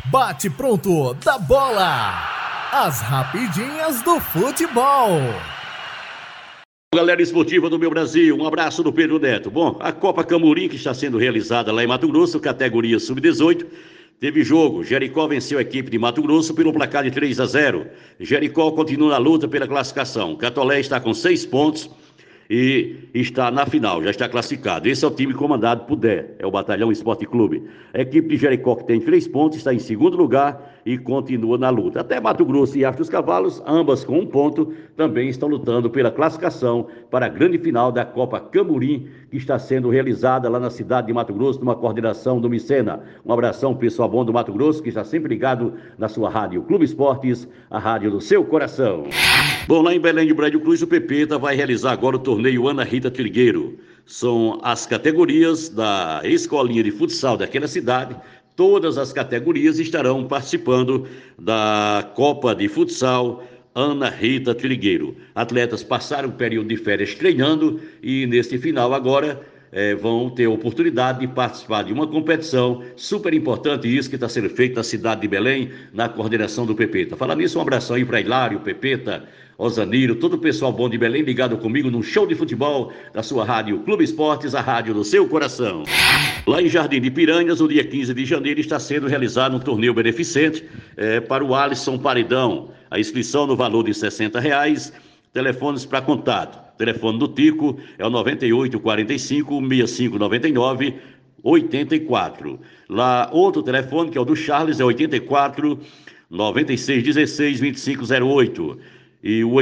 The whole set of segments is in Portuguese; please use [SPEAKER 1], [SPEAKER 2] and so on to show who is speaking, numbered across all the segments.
[SPEAKER 1] Bate pronto da bola. As rapidinhas do futebol.
[SPEAKER 2] Galera esportiva do meu Brasil, um abraço do Pedro Neto. Bom, a Copa Camurim, que está sendo realizada lá em Mato Grosso, categoria sub-18, teve jogo. Jericó venceu a equipe de Mato Grosso pelo placar de 3-0. Jericó continua na luta pela classificação. Catolé está com 6 pontos e está na final, já está classificado. Esse é o time comandado por Dé, é o Batalhão Esporte Clube. A equipe de Jericó, que tem 3 pontos, está em segundo lugar e continua na luta. Até Mato Grosso e Astro dos Cavalos, ambas com 1 ponto, também estão lutando pela classificação para a grande final da Copa Camurim, que está sendo realizada lá na cidade de Mato Grosso, numa coordenação do Micena. Um abração, pessoal bom do Mato Grosso, que está sempre ligado na sua rádio Clube Esportes, a rádio do seu coração. Bom, lá em Belém de Brado Cruz, o Pepeta vai realizar agora o torneio Ana Rita Trigueiro. São as categorias da escolinha de futsal daquela cidade. Todas as categorias estarão participando da Copa de Futsal Ana Rita Trigueiro. Atletas passaram o período de férias treinando e neste final agora vão ter a oportunidade de participar de uma competição super importante, isso que está sendo feito na cidade de Belém, na coordenação do Pepeta. Falar nisso, um abração aí para Hilário, Pepeta, Osaniro, todo o pessoal bom de Belém ligado comigo num show de futebol da sua rádio Clube Esportes, a rádio do seu coração. Lá em Jardim de Piranhas, no dia 15 de janeiro, está sendo realizado um torneio beneficente para o Alisson Paredão. A inscrição no valor de R$60, telefones para contato. O telefone do Tico é o 9845-6599-84. Lá, outro telefone, que é o do Charles, é 84-9616-2508. E o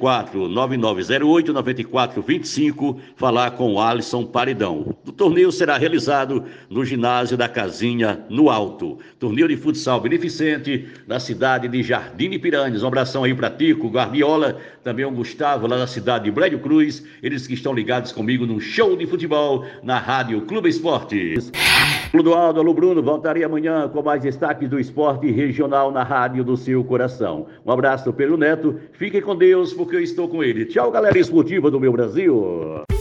[SPEAKER 2] 84-9908-9425, falar com o Alisson Paredão. O torneio será realizado no ginásio da Casinha, no Alto. Torneio de futsal beneficente na cidade de Jardim de Piranhas. Um abração aí para Tico, Guardiola, também o Gustavo, lá na cidade de Brado Cruz. Eles que estão ligados comigo no show de futebol na Rádio Clube Esportes. Clodoaldo, alô Bruno, voltarei amanhã com mais destaques do esporte regional na rádio do seu coração. Um abraço do Pedro Neto, fiquem com Deus porque eu estou com ele. Tchau, galera esportiva do meu Brasil.